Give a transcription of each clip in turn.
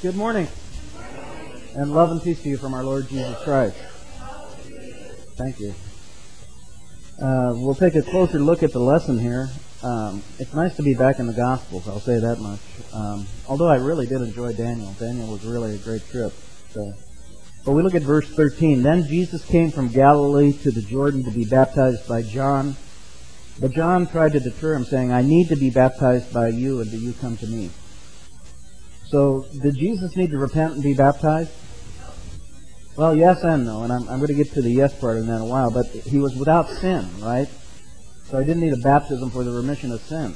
Good morning. And love and peace to you from our Lord Jesus Christ. Thank you. We'll take a closer look at the lesson here. It's nice to be back in the Gospels, I'll say that much. Although I really did enjoy Daniel. Daniel was really a great trip. But we look at verse 13. Then Jesus came from Galilee to the Jordan to be baptized by John. But John tried to deter him, saying, I need to be baptized by you, and do you come to me? So, did Jesus need to repent and be baptized? Well, yes and no, and I'm going to get to the yes part in that in a while, but he was without sin, right? So he didn't need a baptism for the remission of sins.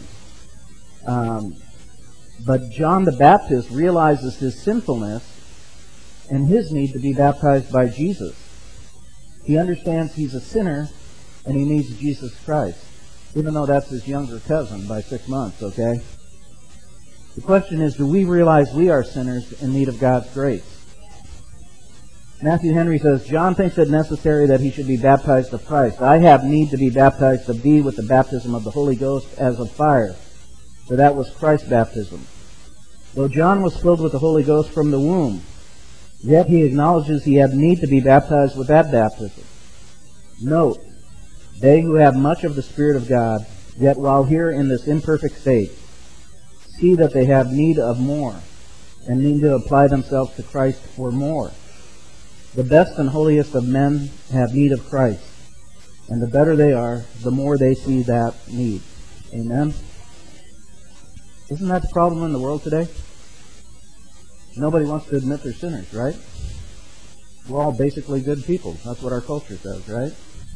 But John the Baptist realizes his sinfulness and his need to be baptized by Jesus. He understands he's a sinner and he needs Jesus Christ, even though that's his younger cousin by 6 months, okay? The question is, do we realize we are sinners in need of God's grace? Matthew Henry says, John thinks it necessary that he should be baptized of Christ. I have need to be baptized of thee with the baptism of the Holy Ghost as of fire. For that was Christ's baptism. Though John was filled with the Holy Ghost from the womb, yet he acknowledges he had need to be baptized with that baptism. Note, they who have much of the Spirit of God, yet while here in this imperfect state, see that they have need of more, and need to apply themselves to Christ for more. The best and holiest of men have need of Christ, and the better they are, the more they see that need. Amen? Isn't that the problem in the world today? Nobody wants to admit they're sinners, right? We're all basically good people. That's what our culture says, right?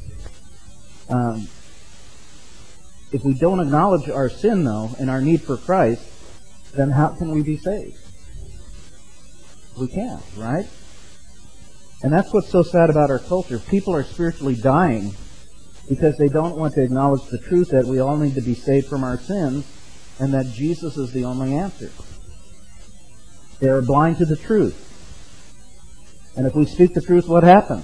If we don't acknowledge our sin, though, and our need for Christ, then how can we be saved? We can't, right? And that's what's so sad about our culture. People are spiritually dying because they don't want to acknowledge the truth that we all need to be saved from our sins and that Jesus is the only answer. They are blind to the truth. And if we speak the truth, what happens?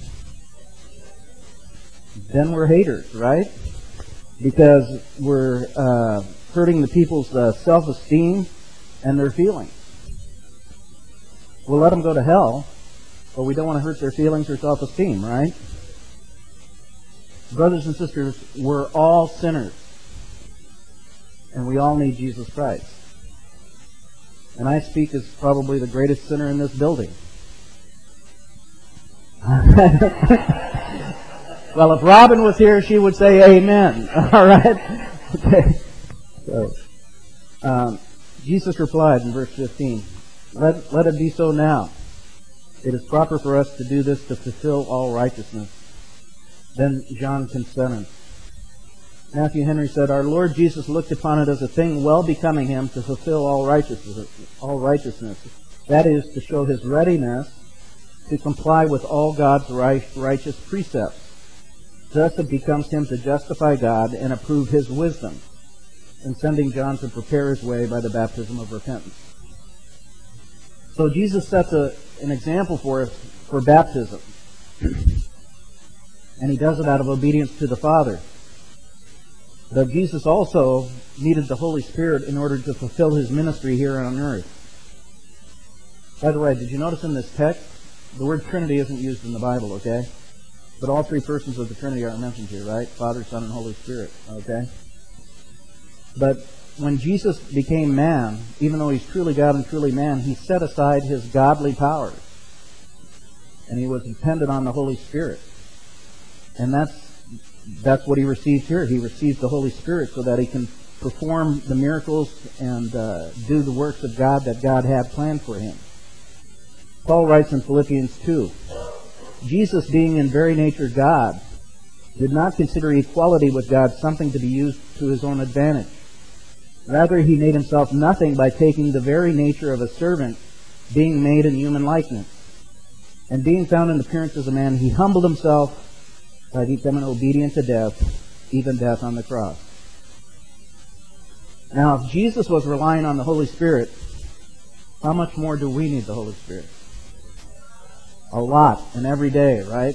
Then we're haters, right? Because we're hurting the people's self-esteem and their feelings. We'll let them go to hell, but we don't want to hurt their feelings or self-esteem, right? Brothers and sisters, we're all sinners. And we all need Jesus Christ. And I speak as probably the greatest sinner in this building. Well, if Robin was here, she would say amen. All right? Okay. So, Jesus replied in verse 15, Let it be so now. It is proper for us to do this to fulfill all righteousness. Then John consented. Matthew Henry said, Our Lord Jesus looked upon it as a thing well becoming him to fulfill all righteousness. That is, to show his readiness to comply with all God's righteous precepts. Thus it becomes him to justify God and approve his wisdom in sending John to prepare his way by the baptism of repentance. So Jesus sets an example for us for baptism. And he does it out of obedience to the Father. But Jesus also needed the Holy Spirit in order to fulfill his ministry here on earth. By the way, did you notice in this text, the word Trinity isn't used in the Bible, okay? But all three persons of the Trinity are mentioned here, right? Father, Son, and Holy Spirit, okay? But when Jesus became man, even though he's truly God and truly man, he set aside his godly powers. And he was dependent on the Holy Spirit. And that's what he received here. He received the Holy Spirit so that he can perform the miracles and do the works of God that God had planned for him. Paul writes in Philippians 2, Jesus, being in very nature God, did not consider equality with God something to be used to his own advantage. Rather, he made himself nothing by taking the very nature of a servant, being made in human likeness. And being found in appearance as a man, he humbled himself by becoming obedient to death, even death on the cross. Now, if Jesus was relying on the Holy Spirit, how much more do we need the Holy Spirit? A lot, and every day, right?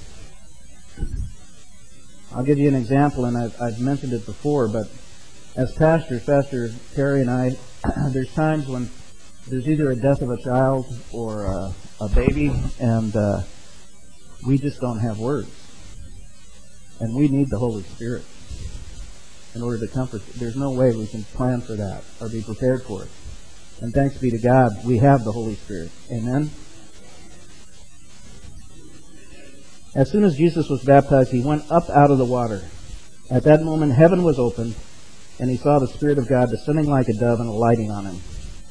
I'll give you an example, and I've mentioned it before, but as pastors, Pastor Terry and I, there's times when there's either a death of a child or a baby, and we just don't have words. And we need the Holy Spirit in order to comfort. There's no way we can plan for that or be prepared for it. And thanks be to God, we have the Holy Spirit. Amen? As soon as Jesus was baptized, he went up out of the water. At that moment, heaven was opened, and he saw the Spirit of God descending like a dove and alighting on him.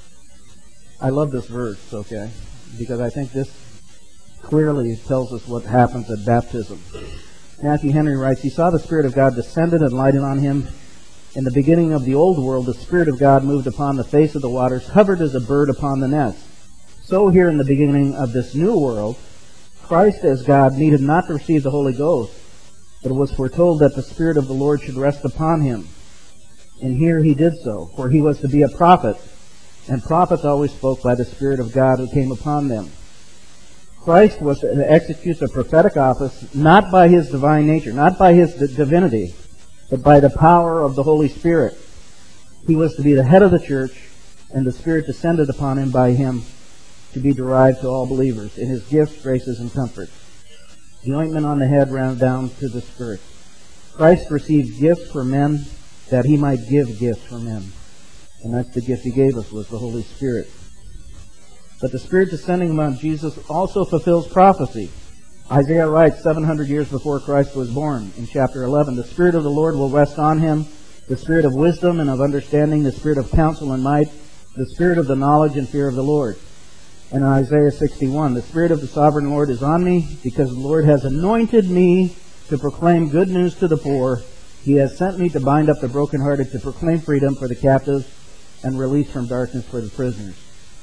I love this verse, okay, because I think this clearly tells us what happens at baptism. Matthew Henry writes, he saw the Spirit of God descended and lighted on him. In the beginning of the old world, the Spirit of God moved upon the face of the waters, hovered as a bird upon the nest. So here in the beginning of this new world, Christ as God needed not to receive the Holy Ghost, but it was foretold that the Spirit of the Lord should rest upon him. And here he did so, for he was to be a prophet, and prophets always spoke by the Spirit of God who came upon them. Christ was to execute the prophetic office not by his divine nature, not by his divinity, but by the power of the Holy Spirit. He was to be the head of the church, and the Spirit descended upon him by him to be derived to all believers in his gifts, graces, and comforts. The ointment on the head ran down to the skirt. Christ received gifts for men that he might give gifts for men. And that's the gift he gave us, was the Holy Spirit. But the Spirit descending upon Jesus also fulfills prophecy. Isaiah writes 700 years before Christ was born in chapter 11, the Spirit of the Lord will rest on him, the Spirit of wisdom and of understanding, the Spirit of counsel and might, the Spirit of the knowledge and fear of the Lord. And in Isaiah 61, the Spirit of the sovereign Lord is on me, because the Lord has anointed me to proclaim good news to the poor. He has sent me to bind up the brokenhearted, to proclaim freedom for the captives, and release from darkness for the prisoners.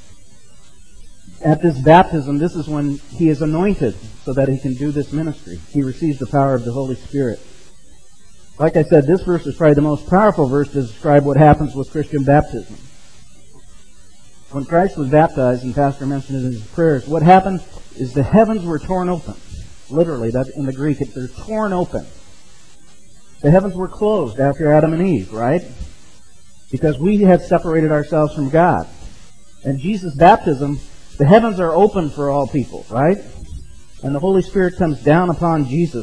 At this baptism, this is when he is anointed so that he can do this ministry. He receives the power of the Holy Spirit. Like I said, this verse is probably the most powerful verse to describe what happens with Christian baptism. When Christ was baptized, and Pastor mentioned it in his prayers, what happened is the heavens were torn open. Literally, that's in the Greek, they're torn open. The heavens were closed after Adam and Eve, right? Because we had separated ourselves from God. And Jesus' baptism, the heavens are open for all people, right? And the Holy Spirit comes down upon Jesus.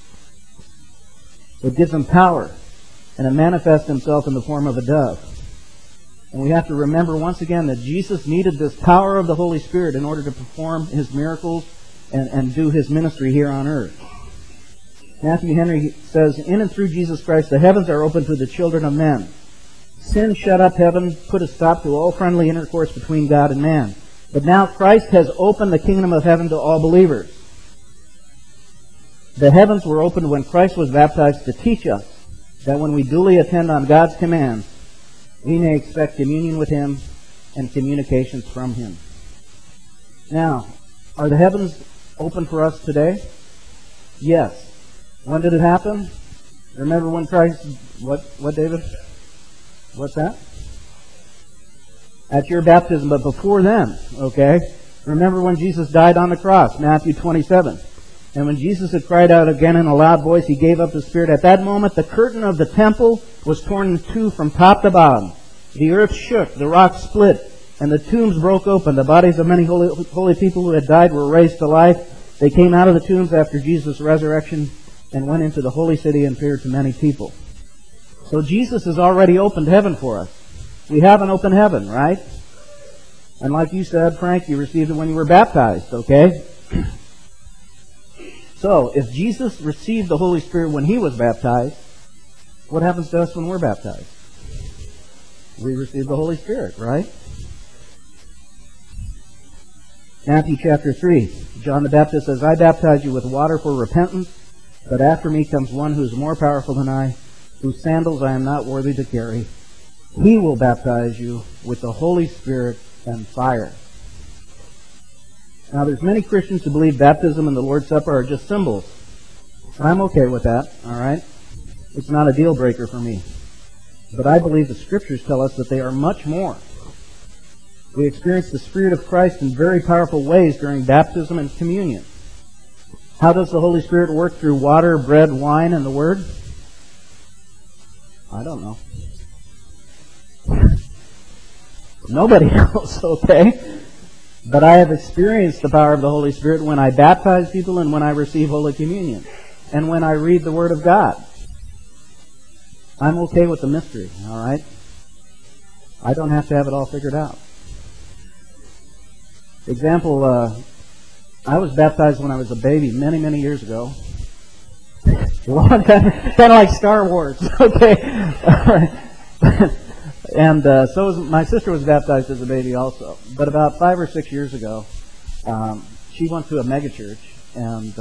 It gives him power, and it manifests himself in the form of a dove. And we have to remember once again that Jesus needed this power of the Holy Spirit in order to perform his miracles and do his ministry here on earth. Matthew Henry says, in and through Jesus Christ, the heavens are open to the children of men. Sin shut up heaven, put a stop to all friendly intercourse between God and man. But now Christ has opened the kingdom of heaven to all believers. The heavens were opened when Christ was baptized to teach us that when we duly attend on God's commands, we may expect communion with him and communications from him. Now, are the heavens open for us today? Yes. When did it happen? Remember when Christ... What, David? What's that? At your baptism, but before then, okay? Remember when Jesus died on the cross, Matthew 27. And when Jesus had cried out again in a loud voice, he gave up the Spirit. At that moment, the curtain of the temple was torn in two from top to bottom. The earth shook, the rocks split, and the tombs broke open. The bodies of many holy people who had died were raised to life. They came out of the tombs after Jesus' resurrection and went into the holy city and appeared to many people. So Jesus has already opened heaven for us. We have an open heaven, right? And like you said, Frank, you received it when you were baptized, okay? So, if Jesus received the Holy Spirit when he was baptized, what happens to us when we're baptized? We receive the Holy Spirit, right? Matthew chapter 3. John the Baptist says, I baptize you with water for repentance, but after me comes one who is more powerful than I, whose sandals I am not worthy to carry. He will baptize you with the Holy Spirit and fire. Now, there's many Christians who believe baptism and the Lord's Supper are just symbols. I'm okay with that, all right? It's not a deal breaker for me. But I believe the Scriptures tell us that they are much more. We experience the Spirit of Christ in very powerful ways during baptism and communion. How does the Holy Spirit work through water, bread, wine, and the Word? I don't know. Nobody else, okay? But I have experienced the power of the Holy Spirit when I baptize people and when I receive Holy Communion and when I read the Word of God. I'm okay with the mystery, all right? I don't have to have it all figured out. Example, I was baptized when I was a baby many, many years ago. Long time, kind of like Star Wars, okay? And my sister was baptized as a baby also. But about 5 or 6 years ago, she went to a megachurch, and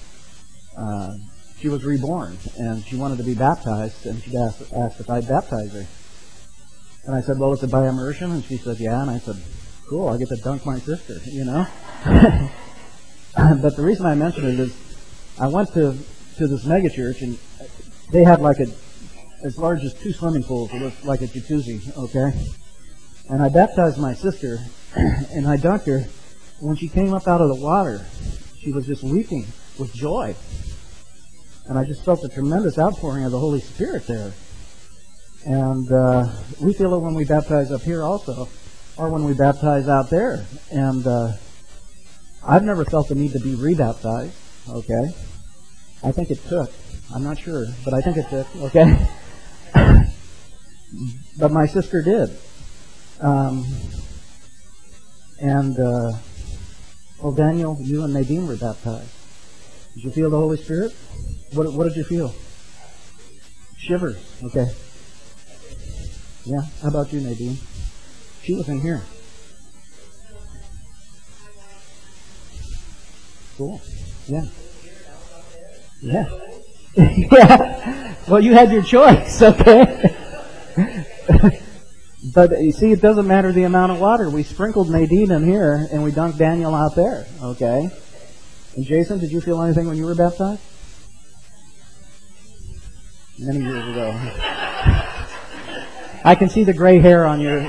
she was reborn, and she wanted to be baptized, and she asked if I'd baptize her. And I said, well, is it by immersion? And she said, yeah. And I said, cool, I get to dunk my sister, you know? But the reason I mention it is I went to this megachurch, and they had like as large as 2 swimming pools. It was like a jacuzzi, okay? And I baptized my sister, and I dunked her. When she came up out of the water, she was just weeping with joy. And I just felt a tremendous outpouring of the Holy Spirit there. And we feel it when we baptize up here also, or when we baptize out there. And I've never felt the need to be rebaptized, okay? I think it took. I'm not sure, but I think it took, okay? But my sister did. Well, Daniel, you and Nadine were baptized. Did you feel the Holy Spirit? What did you feel? Shivers, okay. Yeah, how about you, Nadine? She was in here. Cool. Yeah. Yeah. Yeah. Well, you had your choice, okay? But you see, it doesn't matter the amount of water. We sprinkled Nadine in here, and we dunked Daniel out there, okay? And Jason, did you feel anything when you were baptized? Many years ago. I can see the gray hair on your...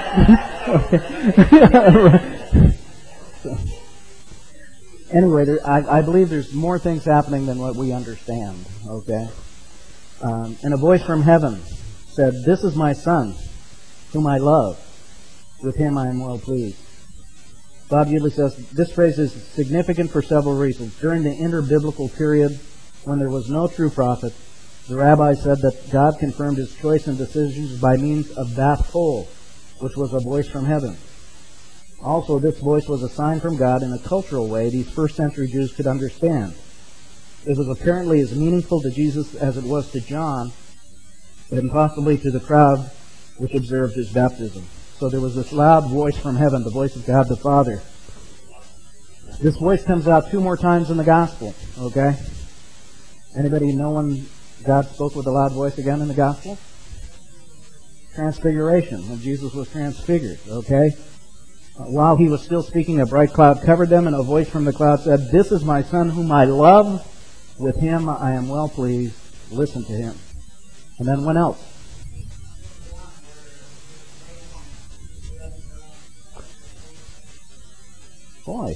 Anyway, I believe there's more things happening than what we understand, okay? And a voice from heaven said, "This is my son, whom I love. With him I am well pleased." Bob Udley says, this phrase is significant for several reasons. During the interbiblical period, when there was no true prophet, the rabbi said that God confirmed his choice and decisions by means of Bath Kol, which was a voice from heaven. Also, this voice was a sign from God in a cultural way these first-century Jews could understand. It was apparently as meaningful to Jesus as it was to John, and possibly to the crowd which observed his baptism. So there was this loud voice from heaven, the voice of God the Father. This voice comes out 2 more times in the Gospel, okay? Anybody know when God spoke with a loud voice again in the Gospel? Transfiguration, when Jesus was transfigured, okay? While he was still speaking, a bright cloud covered them, and a voice from the cloud said, "This is my son whom I love. With him I am well pleased. Listen to him." And then when else? Boy,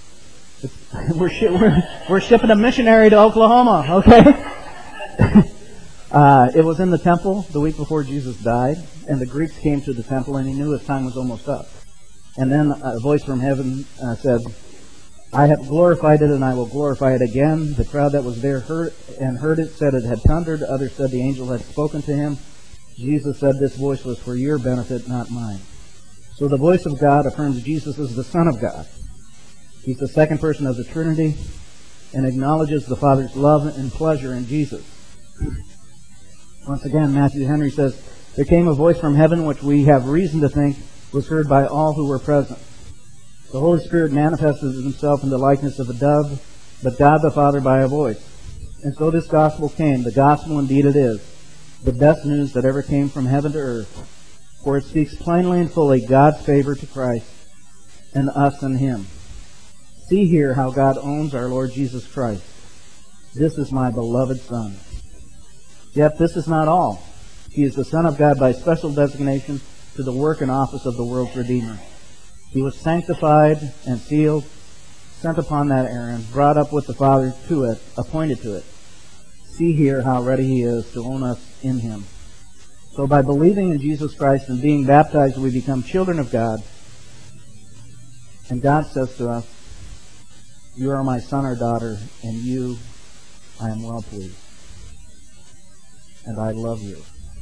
we're shipping a missionary to Oklahoma, okay? It was in the temple the week before Jesus died, and the Greeks came to the temple, and he knew his time was almost up. And then a voice from heaven said, "I have glorified it, and I will glorify it again." The crowd that was there heard it, said it had thundered. Others said the angel had spoken to him. Jesus said this voice was for your benefit, not mine. So the voice of God affirms Jesus as the Son of God. He's the second person of the Trinity and acknowledges the Father's love and pleasure in Jesus. Once again, Matthew Henry says, "There came a voice from heaven which we have reason to think was heard by all who were present. The Holy Spirit manifested himself in the likeness of a dove, but God the Father by a voice. And so this gospel came. The gospel indeed it is, the best news that ever came from heaven to earth. For it speaks plainly and fully God's favor to Christ and us and him. See here how God owns our Lord Jesus Christ. This is my beloved Son." Yet this is not all. He is the Son of God by special designation to the work and office of the world's Redeemer. He was sanctified and sealed, sent upon that errand, brought up with the Father to it, appointed to it. See here how ready he is to own us in him. So by believing in Jesus Christ and being baptized, we become children of God. And God says to us, you are my son or daughter, and you I am well pleased. And I love you.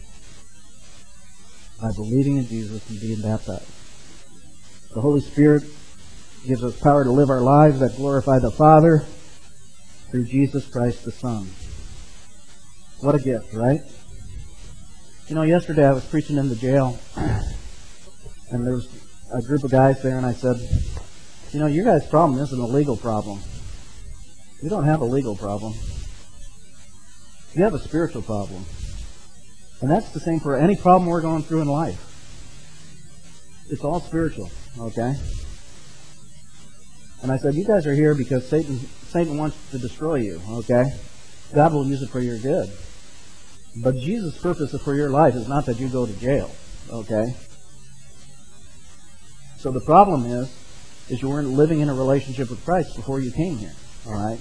By believing in Jesus and being baptized. The Holy Spirit gives us power to live our lives that glorify the Father through Jesus Christ the Son. What a gift, right? You know, yesterday I was preaching in the jail, and there was a group of guys there, and I said, you know, your guys' problem isn't a legal problem. You don't have a legal problem. You have a spiritual problem. And that's the same for any problem we're going through in life. It's all spiritual, okay? And I said, you guys are here because Satan wants to destroy you, okay? God will use it for your good. But Jesus' purpose for your life is not that you go to jail, okay? So the problem is you weren't living in a relationship with Christ before you came here, all right?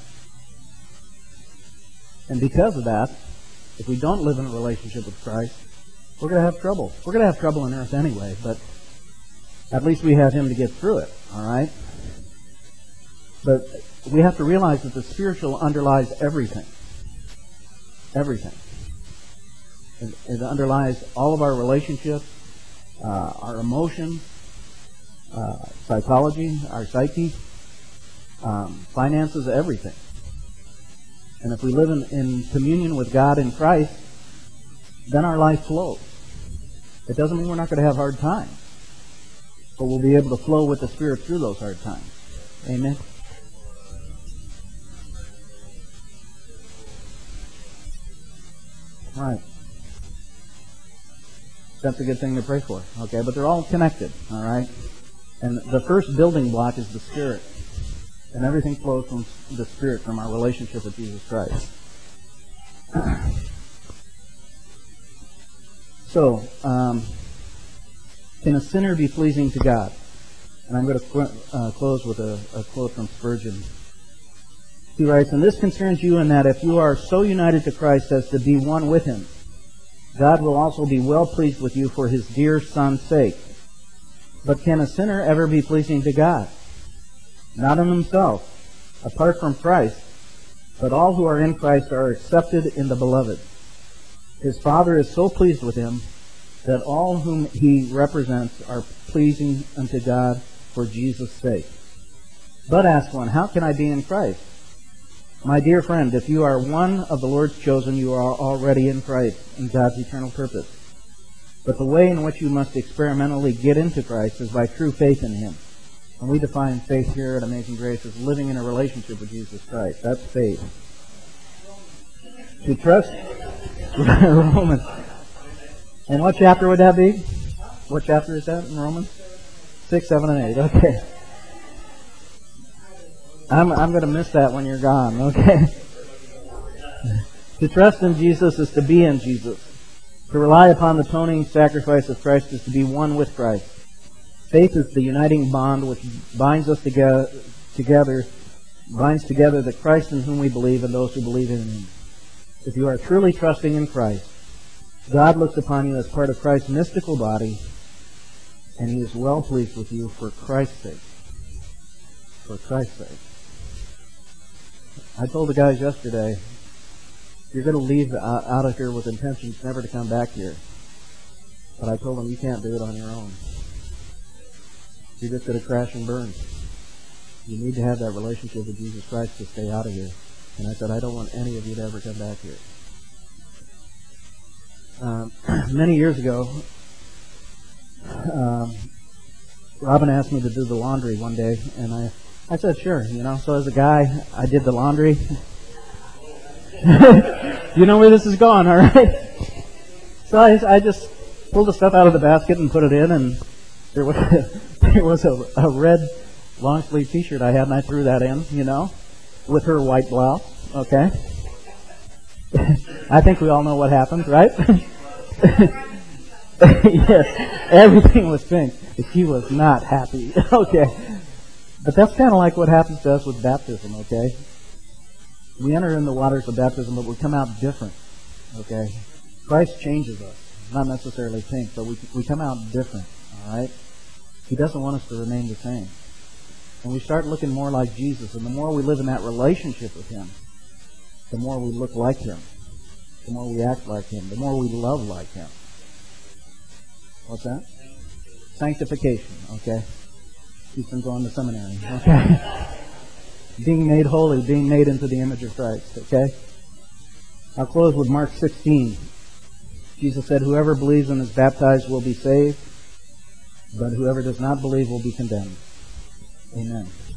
And because of that, if we don't live in a relationship with Christ, we're going to have trouble. We're going to have trouble on earth anyway, but at least we have Him to get through it, all right? But we have to realize that the spiritual underlies everything. Everything. It underlies all of our relationships, our emotions, psychology, our psyche, finances, everything. And if we live in communion with God in Christ, then our life flows. It doesn't mean we're not going to have hard times, but we'll be able to flow with the Spirit through those hard times. Amen? Right. That's a good thing to pray for. Okay, but they're all connected, all right? And the first building block is the Spirit. And everything flows from the Spirit, from our relationship with Jesus Christ. So, can a sinner be pleasing to God? And I'm going to close with a quote from Spurgeon. He writes, and this concerns you in that if you are so united to Christ as to be one with Him, God will also be well pleased with you for His dear Son's sake. But can a sinner ever be pleasing to God? Not in himself, apart from Christ, but all who are in Christ are accepted in the Beloved. His Father is so pleased with him that all whom He represents are pleasing unto God for Jesus' sake. But ask one, how can I be in Christ? My dear friend, if you are one of the Lord's chosen, you are already in Christ, in God's eternal purpose. But the way in which you must experimentally get into Christ is by true faith in Him. And we define faith here at Amazing Grace as living in a relationship with Jesus Christ. That's faith. To trust Romans. And what chapter would that be? What chapter is that in Romans? 6, 7, and 8. Okay. I'm going to miss that when you're gone, okay? To trust in Jesus is to be in Jesus. To rely upon the atoning sacrifice of Christ is to be one with Christ. Faith is the uniting bond which binds us together, binds together the Christ in whom we believe and those who believe in Him. If you are truly trusting in Christ, God looks upon you as part of Christ's mystical body, and He is well pleased with you for Christ's sake. For Christ's sake. I told the guys yesterday, you're going to leave out of here with intentions never to come back here. But I told them, you can't do it on your own. You're just going to crash and burn. You need to have that relationship with Jesus Christ to stay out of here. And I said, I don't want any of you to ever come back here. Many years ago, Robin asked me to do the laundry one day, and I said, sure, So as a guy, I did the laundry. You know where this is going, all right? So I just pulled the stuff out of the basket and put it in, and there was a red long sleeve T-shirt I had, and I threw that in, with her white blouse. Okay. I think we all know what happened, right? Yes, everything was pink. She was not happy. Okay. But that's kind of like what happens to us with baptism, okay? We enter in the waters of baptism, but we come out different, okay? Christ changes us. Not necessarily pink, but we come out different, all right? He doesn't want us to remain the same. And we start looking more like Jesus, and the more we live in that relationship with Him, the more we look like Him, the more we act like Him, the more we love like Him. What's that? Sanctification, okay? Keep them going to seminary, okay? Being made holy, being made into the image of Christ, okay? I'll close with Mark 16. Jesus said, whoever believes and is baptized will be saved, but whoever does not believe will be condemned. Amen.